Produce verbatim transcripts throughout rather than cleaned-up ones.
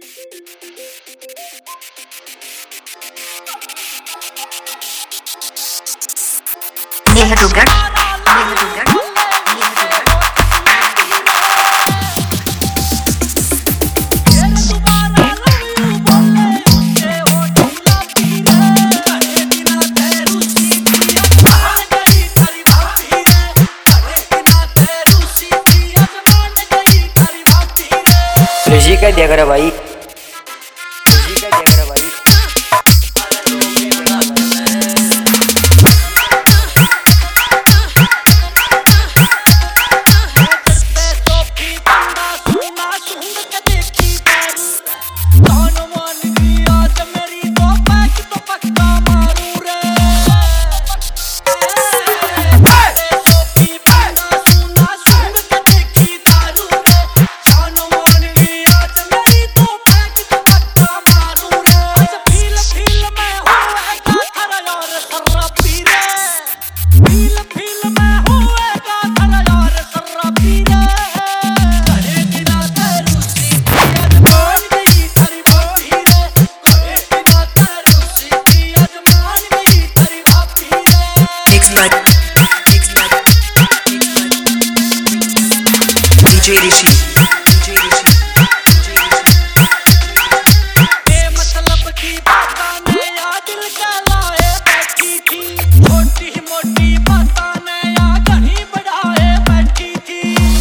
नेहरूगढ़ नेहरूगढ़ ऋषि का दिया करा भाई, ऋषि का दिया करा भाई। डीजे ऋषि डीजे ऋषि मतलब की बात ने या दिल का लाए बैठी थी, छोटी मोटी बात ने या घनी बढ़ाए बैठी थी।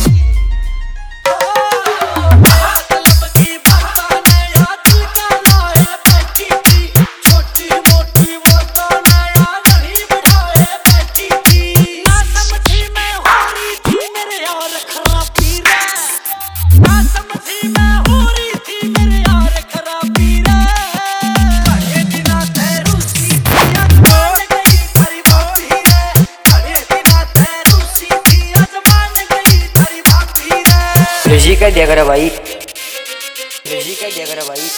मतलब की बात ने या दिल का लाए बैठी थी, छोटी मोटी बात ने या घनी बढ़ाए बैठी थी। ना समझी मैं हो रही थी मेरे यार खराबी रे, ना समझी मैं हो रही थी मेरे यार खराबी रे। बड़े दिना तेरू सी अजमान गई तेरी भाभी रे, बड़े दिना तेरू सी अजमान गई तेरी भाभी रे। ऋषि का दिया करा भाई, ऋषि का दिया करा भाई।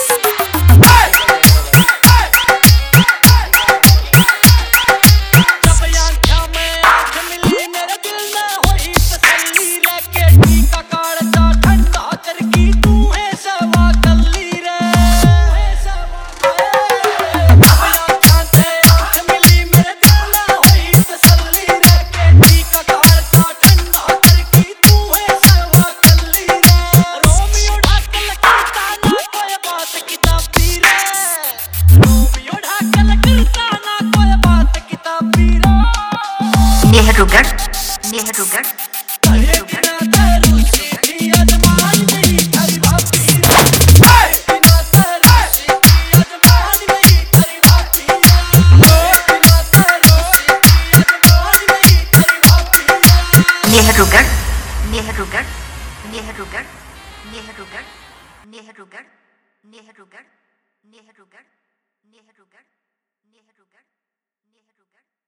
नेहरूगढ़ नेहरूगढ़ नेहरूगढ़ नेहरूगढ़ नेहरूगढ़ नेहरूगढ़ नेहरूगढ़ नेहरूगढ़ नेहरूगढ़ नेहरूगढ़ नेहरूगढ़ नेहरूगढ़ नेहरूगढ़